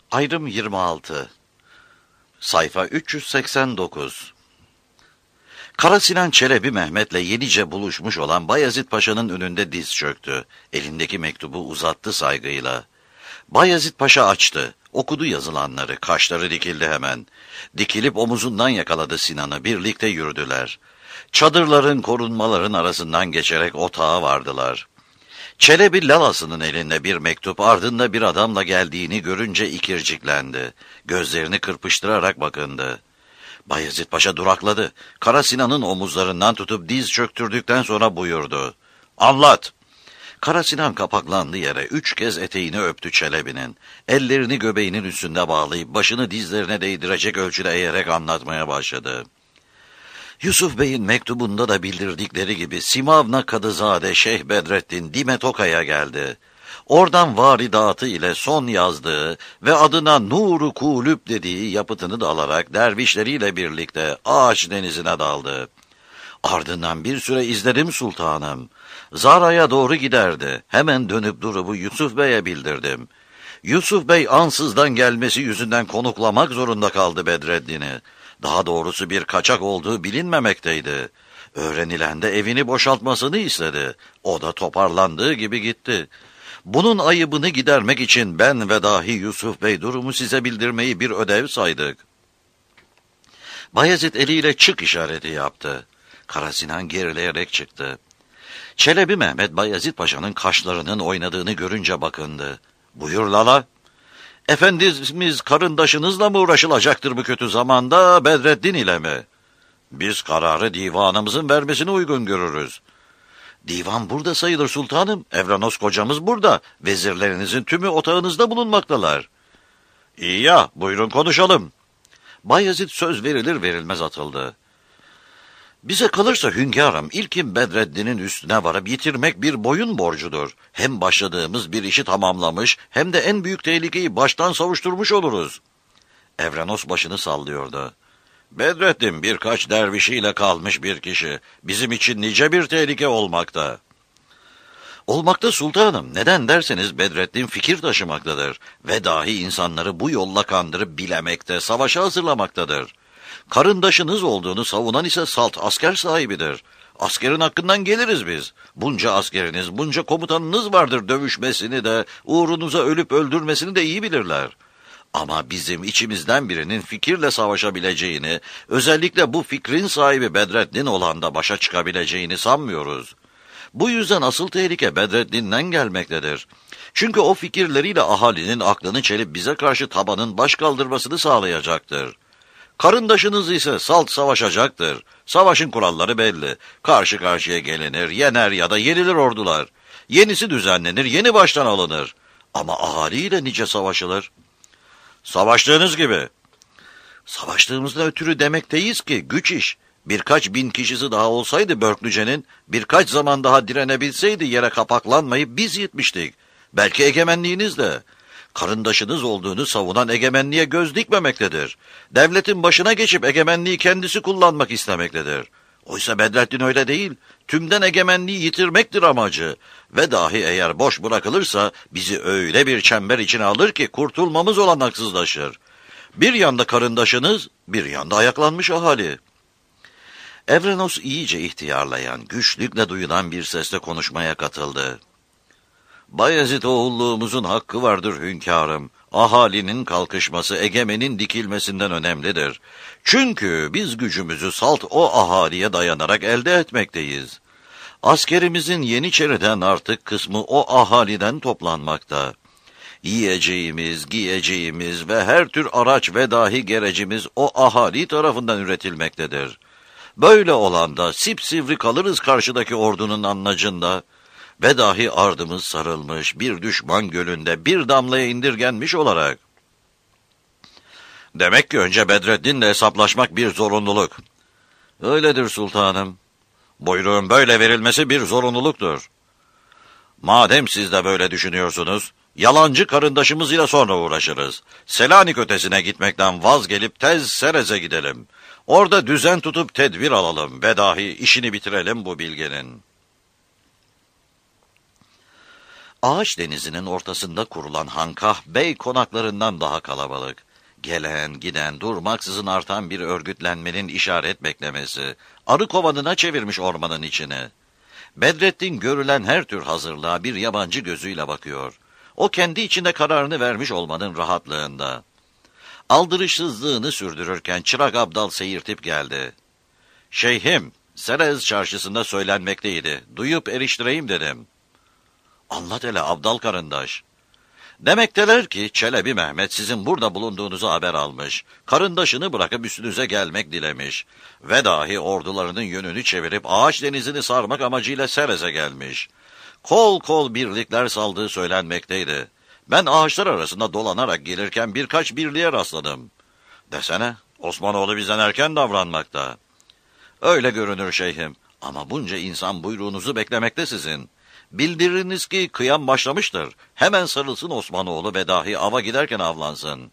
Ayrım 26. Sayfa 389. Kara Sinan Çelebi Mehmet'le yenice buluşmuş olan Bayezid Paşa'nın önünde diz çöktü. Elindeki mektubu uzattı saygıyla. Bayezid Paşa açtı. Okudu yazılanları. Kaşları dikildi hemen. Dikilip omuzundan yakaladı Sinan'ı. Birlikte yürüdüler. Çadırların, korunmaların arasından geçerek otağa vardılar. Çelebi lalasının elinde bir mektup, ardında bir adamla geldiğini görünce ikirciklendi. Gözlerini kırpıştırarak bakındı. Bayezid Paşa durakladı. Kara Sinan'ın omuzlarından tutup diz çöktürdükten sonra buyurdu. "Anlat." Kara Sinan kapaklandı yere 3 kez eteğini öptü Çelebi'nin. Ellerini göbeğinin üstünde bağlayıp başını dizlerine değdirecek ölçüde eğerek anlatmaya başladı. Yusuf Bey'in mektubunda da bildirdikleri gibi Simavna Kadızade Şeyh Bedrettin Dimetoka'ya geldi. Oradan varidatı ile son yazdığı ve adına Nur-u Kulüp dediği yapıtını da alarak dervişleriyle birlikte Ağaç Denizi'ne daldı. Ardından bir süre izledim sultanım. Zara'ya doğru giderdi. Hemen dönüp durumu Yusuf Bey'e bildirdim. Yusuf Bey ansızdan gelmesi yüzünden konuklamak zorunda kaldı Bedreddin'i. Daha doğrusu bir kaçak olduğu bilinmemekteydi. Öğrenilen de evini boşaltmasını istedi. O da toparlandığı gibi gitti. Bunun ayıbını gidermek için ben ve dahi Yusuf Bey durumu size bildirmeyi bir ödev saydık. Bayezid eliyle çık işareti yaptı. Kara Sinan gerileyerek çıktı. Çelebi Mehmet Bayezid Paşa'nın kaşlarının oynadığını görünce bakındı. "Buyur lala." "Efendimiz karındaşınızla mı uğraşılacaktır bu kötü zamanda, Bedreddin ile mi?" "Biz kararı divanımızın vermesini uygun görürüz." "Divan burada sayılır sultanım. Evranos kocamız burada. Vezirlerinizin tümü otağınızda bulunmaktalar." "İyi ya, buyurun konuşalım." Bayezid söz verilir verilmez atıldı. "Bize kalırsa hünkârım, ilkin Bedreddin'in üstüne varıp yitirmek bir boyun borcudur. Hem başladığımız bir işi tamamlamış, hem de en büyük tehlikeyi baştan savuşturmuş oluruz." Evranos başını sallıyordu. "Bedreddin birkaç dervişiyle kalmış bir kişi. Bizim için nice bir tehlike olmakta." "Olmakta sultanım. Neden derseniz Bedreddin fikir taşımaktadır ve dahi insanları bu yolla kandırıp bilemekte, savaşa hazırlamaktadır. Karındaşınız olduğunu savunan ise salt asker sahibidir. Askerin hakkından geliriz biz. Bunca askeriniz, bunca komutanınız vardır, dövüşmesini de, uğrunuza ölüp öldürmesini de iyi bilirler. Ama bizim içimizden birinin fikirle savaşabileceğini, özellikle bu fikrin sahibi Bedreddin olan da başa çıkabileceğini sanmıyoruz. Bu yüzden asıl tehlike Bedreddin'den gelmektedir. Çünkü o fikirleriyle ahalinin aklını çelip bize karşı tabanın baş kaldırmasını sağlayacaktır. Karındaşınız ise salt savaşacaktır. Savaşın kuralları belli. Karşı karşıya gelinir, yener ya da yenilir ordular. Yenisi düzenlenir, yeni baştan alınır. Ama ahaliyle nice savaşılır. Savaştığınız gibi. Savaştığımızdan ötürü demekteyiz ki güç iş. Birkaç bin kişisi daha olsaydı Börklüce'nin, birkaç zaman daha direnebilseydi yere kapaklanmayıp biz yetmiştik. Belki egemenliğiniz de. Karındaşınız olduğunu savunan egemenliğe göz dikmemektedir. Devletin başına geçip egemenliği kendisi kullanmak istemektedir. Oysa Bedrettin öyle değil. Tümden egemenliği yitirmektir amacı. Ve dahi eğer boş bırakılırsa bizi öyle bir çember içine alır ki kurtulmamız olanaksızlaşır. Bir yanda karındaşınız, bir yanda ayaklanmış ahali. Evrenos iyice ihtiyarlayan, güçlükle duyulan bir sesle konuşmaya katıldı. "Bayezid oğulluğumuzun hakkı vardır hünkârım. Ahalinin kalkışması egemenin dikilmesinden önemlidir. Çünkü biz gücümüzü salt o ahaliye dayanarak elde etmekteyiz. Askerimizin Yeniçeri'den artık kısmı o ahaliden toplanmakta. Yiyeceğimiz, giyeceğimiz ve her tür araç ve dahi gerecimiz o ahali tarafından üretilmektedir. Böyle olanda sipsivri kalırız karşıdaki ordunun anlacında. Ve dahi ardımız sarılmış bir düşman gölünde bir damlaya indirgenmiş olarak." "Demek ki önce Bedreddin'le hesaplaşmak bir zorunluluk." "Öyledir sultanım." "Buyruğun böyle verilmesi bir zorunluluktur." "Madem siz de böyle düşünüyorsunuz, yalancı karındaşımız ile sonra uğraşırız. Selanik ötesine gitmekten vazgelip tez Serez'e gidelim. Orada düzen tutup tedbir alalım ve dahi işini bitirelim bu bilgenin." Ağaç denizinin ortasında kurulan hankah, bey konaklarından daha kalabalık. Gelen, giden, durmaksızın artan bir örgütlenmenin işaret beklemesi, arı kovanına çevirmiş ormanın içini. Bedrettin görülen her tür hazırlığa bir yabancı gözüyle bakıyor. O kendi içinde kararını vermiş olmanın rahatlığında. Aldırışsızlığını sürdürürken Çırak Abdal seyirtip geldi. "Şeyhim, Serez çarşısında söylenmekteydi. Duyup eriştireyim dedim." "Anlat hele Abdal karındaş." "Demekteler ki Çelebi Mehmet sizin burada bulunduğunuzu haber almış. Karındaşını bırakıp üstünüze gelmek dilemiş. Ve dahi ordularının yönünü çevirip Ağaç denizini sarmak amacıyla Serez'e gelmiş. Kol kol birlikler saldığı söylenmekteydi. Ben ağaçlar arasında dolanarak gelirken birkaç birliğe rastladım. Desene, Osmanoğlu bizden erken davranmakta." "Öyle görünür şeyhim. Ama bunca insan buyruğunuzu beklemekte sizin. Bildiriniz ki kıyam başlamıştır. Hemen sarılsın Osmanoğlu ve dahi ava giderken avlansın."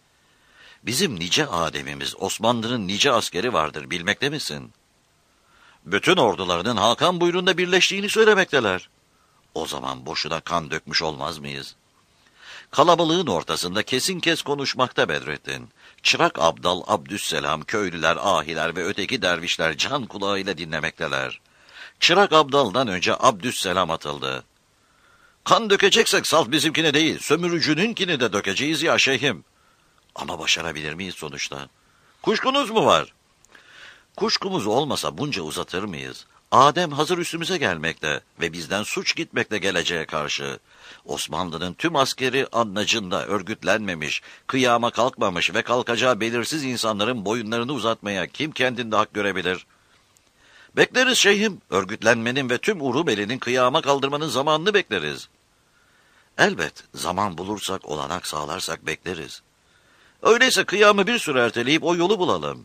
"Bizim nice ademimiz, Osmanlı'nın nice askeri vardır, bilmekte misin?" "Bütün ordularının Hakan buyruğunda birleştiğini söylemekteler." "O zaman boşuna kan dökmüş olmaz mıyız?" Kalabalığın ortasında kesin kes konuşmakta Bedrettin. Çırak Abdal, Abdüsselam, köylüler, ahiler ve öteki dervişler can kulağıyla dinlemekteler. Çırak Abdal'dan önce Abdüsselam atıldı. "Kan dökeceksek salt bizimkine değil, sömürücününkini de dökeceğiz ya şeyhim." "Ama başarabilir miyiz sonuçta?" "Kuşkunuz mu var?" "Kuşkumuz olmasa bunca uzatır mıyız? Adem hazır üstümüze gelmekte ve bizden suç gitmekte geleceğe karşı. Osmanlı'nın tüm askeri annacında örgütlenmemiş, kıyama kalkmamış ve kalkacağı belirsiz insanların boyunlarını uzatmaya kim kendinde hak görebilir?" "Bekleriz şeyhim, örgütlenmenin ve tüm Urumeli'nin kıyama kaldırmanın zamanını bekleriz." "Elbet, zaman bulursak, olanak sağlarsak bekleriz." "Öyleyse kıyamı bir süre erteleyip o yolu bulalım."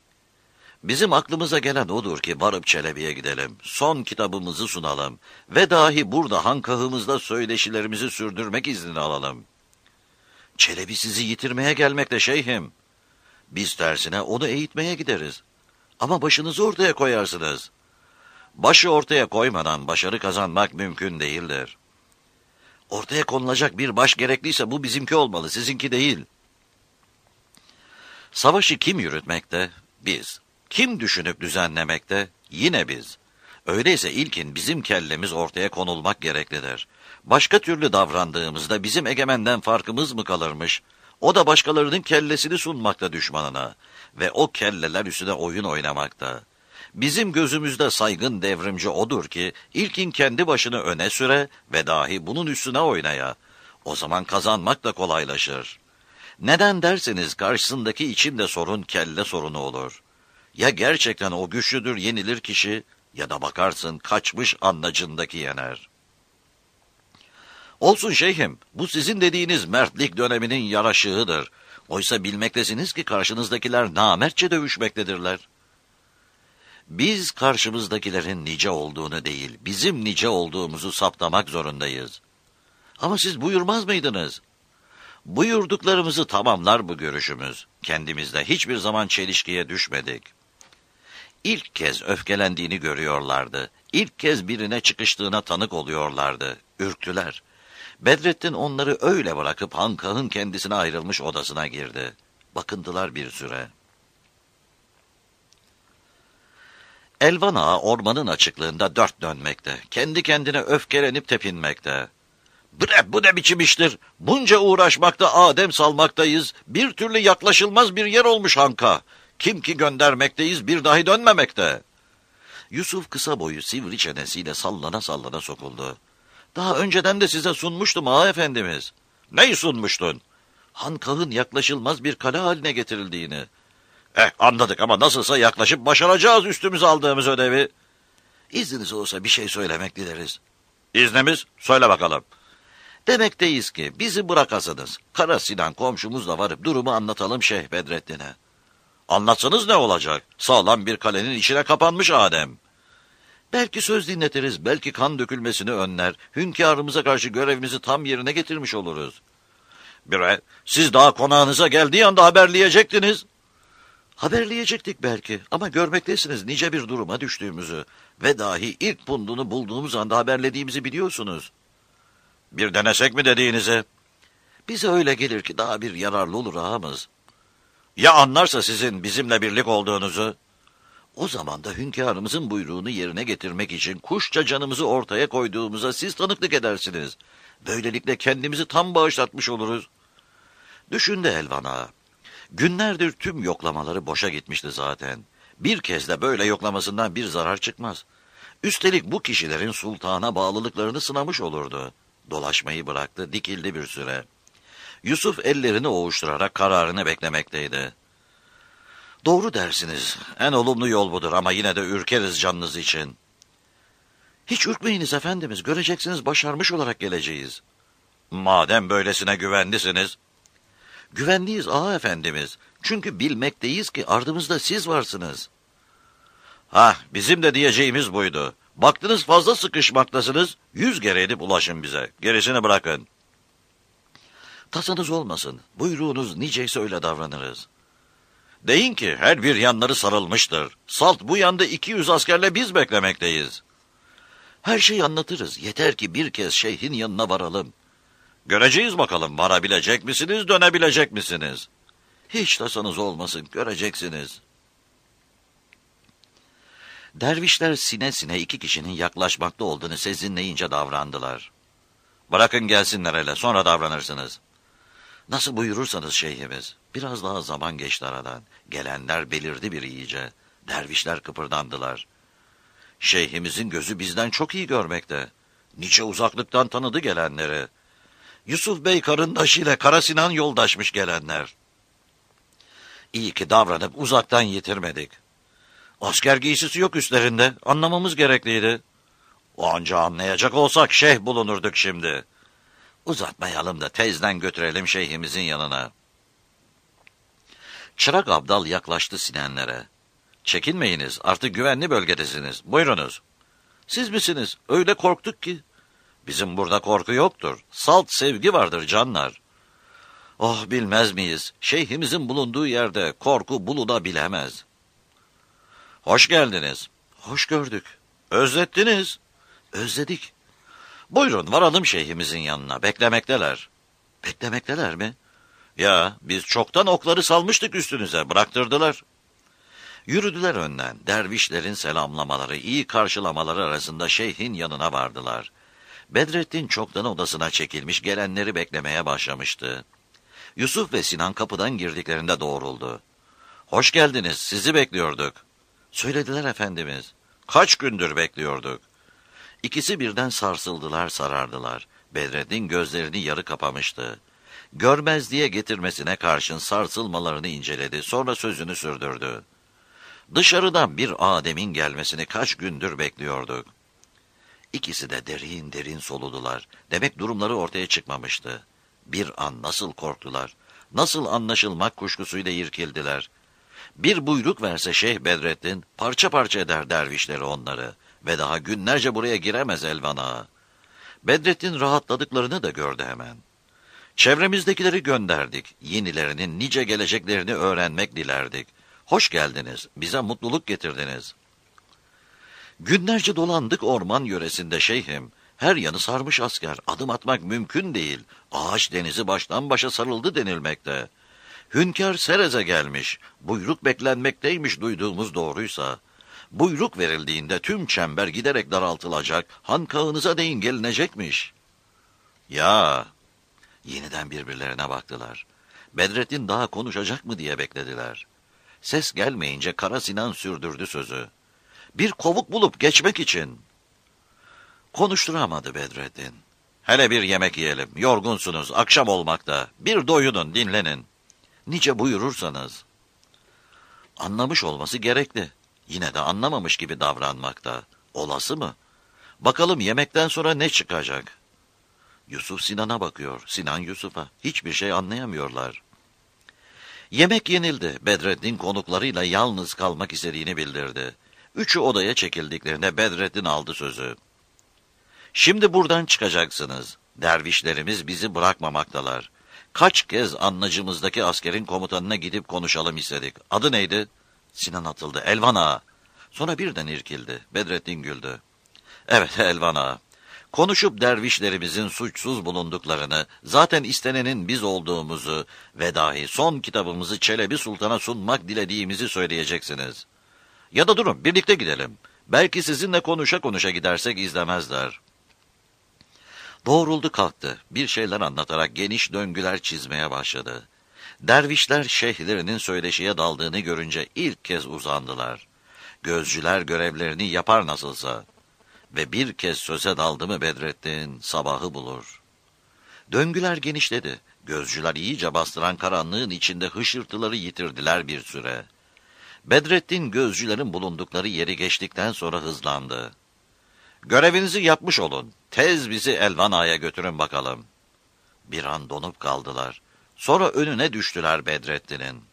"Bizim aklımıza gelen odur ki varıp Çelebi'ye gidelim, son kitabımızı sunalım ve dahi burada hankahımızda söyleşilerimizi sürdürmek iznini alalım." "Çelebi sizi yitirmeye gelmekte şeyhim." "Biz tersine onu eğitmeye gideriz. Ama başınızı ortaya koyarsınız." "Başı ortaya koymadan başarı kazanmak mümkün değildir." "Ortaya konulacak bir baş gerekliyse bu bizimki olmalı, sizinki değil." "Savaşı kim yürütmekte? Biz. Kim düşünüp düzenlemekte? Yine biz. Öyleyse ilkin bizim kellemiz ortaya konulmak gereklidir. Başka türlü davrandığımızda bizim egemenden farkımız mı kalırmış? O da başkalarının kellesini sunmakta düşmanına ve o kelleler üstüne oyun oynamakta. Bizim gözümüzde saygın devrimci odur ki ilkin kendi başını öne süre ve dahi bunun üstüne oynaya. O zaman kazanmak da kolaylaşır. Neden derseniz karşısındaki içinde sorun kelle sorunu olur. Ya gerçekten o güçlüdür yenilir kişi ya da bakarsın kaçmış annacındaki yener." "Olsun şeyhim, bu sizin dediğiniz mertlik döneminin yaraşığıdır. Oysa bilmektesiniz ki karşınızdakiler namertçe dövüşmektedirler." "Biz karşımızdakilerin nice olduğunu değil, bizim nice olduğumuzu saptamak zorundayız." "Ama siz buyurmaz mıydınız?" "Buyurduklarımızı tamamlar bu görüşümüz. Kendimizde hiçbir zaman çelişkiye düşmedik." İlk kez öfkelendiğini görüyorlardı. İlk kez birine çıkıştığına tanık oluyorlardı. Ürktüler. Bedrettin onları öyle bırakıp hankahın kendisine ayrılmış odasına girdi. Bakındılar bir süre. Elvan Ağa ormanın açıklığında dört dönmekte. Kendi kendine öfkelenip tepinmekte. Bu ne biçim iştir? Bunca uğraşmakta, adem salmaktayız. Bir türlü yaklaşılmaz bir yer olmuş hanka. Kim ki göndermekteyiz bir dahi dönmemekte." Yusuf kısa boyu sivri çenesiyle sallana sallana sokuldu. "Daha önceden de size sunmuştum ağa efendimiz." "Neyi sunmuştun?" "Hankahın yaklaşılmaz bir kale haline getirildiğini." Anladık ama nasılsa yaklaşıp başaracağız üstümüze aldığımız ödevi." "İzniniz olsa bir şey söylemek dileriz." "İznimiz? Söyle bakalım." "Demekteyiz ki bizi bırakasınız. Kara Sinan komşumuzla varıp durumu anlatalım Şeyh Bedrettin'e." "Anlatsanız ne olacak? Sağlam bir kalenin içine kapanmış Adem." "Belki söz dinletiriz, belki kan dökülmesini önler. Hünkârımıza karşı görevimizi tam yerine getirmiş oluruz." Siz daha konağınıza geldiği anda haberleyecektiniz." "Haberleyecektik belki ama görmektesiniz nice bir duruma düştüğümüzü ve dahi ilk pundunu bulduğumuz anda haberlediğimizi biliyorsunuz." Bir denesek mi dediğinizi? Bize öyle gelir ki daha bir yararlı olur ağamız. Ya anlarsa sizin bizimle birlik olduğunuzu? O zaman da hünkârımızın buyruğunu yerine getirmek için kuşça canımızı ortaya koyduğumuza siz tanıklık edersiniz. Böylelikle kendimizi tam bağışlatmış oluruz. Düşün de Elvan ağa. Günlerdir tüm yoklamaları boşa gitmişti zaten. Bir kez de böyle yoklamasından bir zarar çıkmaz. Üstelik bu kişilerin sultana bağlılıklarını sınamış olurdu. Dolaşmayı bıraktı, dikildi bir süre. Yusuf ellerini ovuşturarak kararını beklemekteydi. Doğru dersiniz, en olumlu yol budur ama yine de ürkeriz canınız için. Hiç ürkmeyiniz efendimiz, göreceksiniz başarmış olarak geleceğiz. Madem böylesine güvenlisiniz. Güvenliyiz ağa efendimiz, çünkü bilmekteyiz ki ardımızda siz varsınız. Bizim de diyeceğimiz buydu. Baktınız fazla sıkışmaktasınız, 100 kere edip ulaşın bize, gerisini bırakın. Tasanız olmasın, buyruğunuz niceyse öyle davranırız. Deyin ki her bir yanları sarılmıştır. Salt bu yanda 200 askerle biz beklemekteyiz. Her şeyi anlatırız, yeter ki bir kez şeyhin yanına varalım. Göreceğiz bakalım, varabilecek misiniz, dönebilecek misiniz? Hiç tasanız olmasın, göreceksiniz. Dervişler sine sine 2 kişinin yaklaşmakta olduğunu sezinleyince davrandılar. Bırakın gelsinler hele, sonra davranırsınız. Nasıl buyurursanız şeyhimiz. Biraz daha zaman geçti aradan. Gelenler belirdi bir iyice. Dervişler kıpırdandılar. Şeyhimizin gözü bizden çok iyi görmekte. Nice uzaklıktan tanıdı gelenleri. Yusuf Bey karındaşıyla Kara Sinan yoldaşmış gelenler. İyi ki davranıp uzaktan yitirmedik. Asker giysisi yok üstlerinde. Anlamamız gerekliydi. O anca anlayacak olsak şeyh bulunurduk şimdi. Uzatmayalım da tezden götürelim şeyhimizin yanına. Çırak Abdal yaklaştı sinenlere. Çekinmeyiniz, artık güvenli bölgedesiniz. Buyurunuz. Siz misiniz? Öyle korktuk ki. Bizim burada korku yoktur. Salt sevgi vardır canlar. Oh bilmez miyiz? Şeyhimizin bulunduğu yerde korku bulunabilemez. Hoş geldiniz. Hoş gördük. Özlettiniz. Özledik. Buyurun varalım şeyhimizin yanına. Beklemekteler. Beklemekteler mi? Ya biz çoktan okları salmıştık üstünüze. Bıraktırdılar. Yürüdüler önden. Dervişlerin selamlamaları, iyi karşılamaları arasında şeyhin yanına vardılar. Bedrettin çoktan odasına çekilmiş, gelenleri beklemeye başlamıştı. Yusuf ve Sinan kapıdan girdiklerinde doğruldu. Hoş geldiniz, sizi bekliyorduk. Söylediler efendimiz. Kaç gündür bekliyorduk. İkisi birden sarsıldılar, sarardılar. Bedrettin gözlerini yarı kapamıştı. Görmezliğe getirmesine karşın sarsılmalarını inceledi, sonra sözünü sürdürdü. Dışarıdan bir Adem'in gelmesini kaç gündür bekliyorduk. İkisi de derin derin soludular. Demek durumları ortaya çıkmamıştı. Bir an nasıl korktular, nasıl anlaşılmak kuşkusuyla irkildiler. Bir buyruk verse Şeyh Bedrettin, parça parça eder dervişleri onları ve daha günlerce buraya giremez Elvan ağa. Bedrettin rahatladıklarını da gördü hemen. Çevremizdekileri gönderdik, yenilerinin nice geleceklerini öğrenmek dilerdik. Hoş geldiniz, bize mutluluk getirdiniz. Günlerce dolandık orman yöresinde şeyhim. Her yanı sarmış asker, adım atmak mümkün değil. Ağaç denizi baştan başa sarıldı denilmekte. Hünkâr Serez'e gelmiş, buyruk beklenmekteymiş duyduğumuz doğruysa. Buyruk verildiğinde tüm çember giderek daraltılacak, hankahınıza değin gelinecekmiş. Ya, yeniden birbirlerine baktılar. Bedrettin daha konuşacak mı diye beklediler. Ses gelmeyince Kara Sinan sürdürdü sözü. Bir kovuk bulup geçmek için. Konuşturamadı Bedrettin. Hele bir yemek yiyelim, yorgunsunuz, akşam olmakta. Bir doyunun, dinlenin. Nice buyurursanız. Anlamış olması gerekli. Yine de anlamamış gibi davranmakta. Olası mı? Bakalım yemekten sonra ne çıkacak? Yusuf Sinan'a bakıyor, Sinan Yusuf'a. Hiçbir şey anlayamıyorlar. Yemek yenildi. Bedrettin konuklarıyla yalnız kalmak istediğini bildirdi. Üçü odaya çekildiklerinde Bedrettin aldı sözü. Şimdi buradan çıkacaksınız. Dervişlerimiz bizi bırakmamaktalar. Kaç kez anlacımızdaki askerin komutanına gidip konuşalım istedik. Adı neydi? Sinan atıldı. Elvan ağa. Sonra birden irkildi. Bedrettin güldü. Evet Elvan ağa. Konuşup dervişlerimizin suçsuz bulunduklarını, zaten istenenin biz olduğumuzu ve dahi son kitabımızı Çelebi Sultan'a sunmak dilediğimizi söyleyeceksiniz. Ya da durun, birlikte gidelim. Belki sizinle konuşa konuşa gidersek izlemezler. Doğruldu kalktı, bir şeyler anlatarak geniş döngüler çizmeye başladı. Dervişler şeyhlerinin söyleşiye daldığını görünce ilk kez uzandılar. Gözcüler görevlerini yapar nasılsa. Ve bir kez söze daldı mı Bedrettin, sabahı bulur. Döngüler genişledi. Gözcüler iyice bastıran karanlığın içinde hışırtıları yitirdiler bir süre. Bedrettin gözcülerin bulundukları yeri geçtikten sonra hızlandı. Görevinizi yapmış olun. Tez bizi Elvan Ağa'ya götürün bakalım. Bir an donup kaldılar. Sonra önüne düştüler Bedrettin'in.